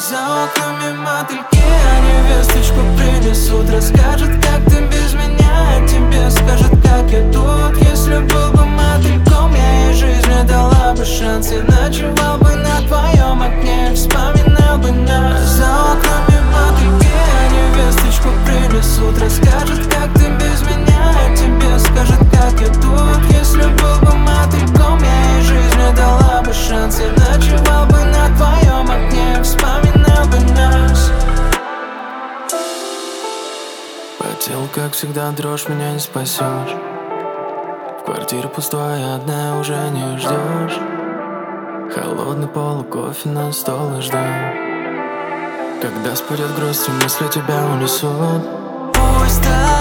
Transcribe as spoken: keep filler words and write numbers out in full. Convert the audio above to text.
За окнами мотыльки, они весточку принесут. Расскажут, как ты без меня, а тебе скажут, как я тут. Если был бы мотыльком, я ей жизнь дала бы шанс. Я ночевал бы на твоем окне, вспоминал бы нас. За окнами мотыльки, они весточку принесут. Расскажут, как ты без меня, а тебе скажут, как я тут. Если был бы мотыльком, я ей жизнь дала бы шанс. Я ночевал бы на твоем окне, вспоминал бы нас. По телу, как всегда, дрожь, меня не спасешь. Квартира пустая, одна уже не ждешь. Холодный пол, кофе на стол и жду. Когда спадет грусть, и мысли тебя унесут. Пусть так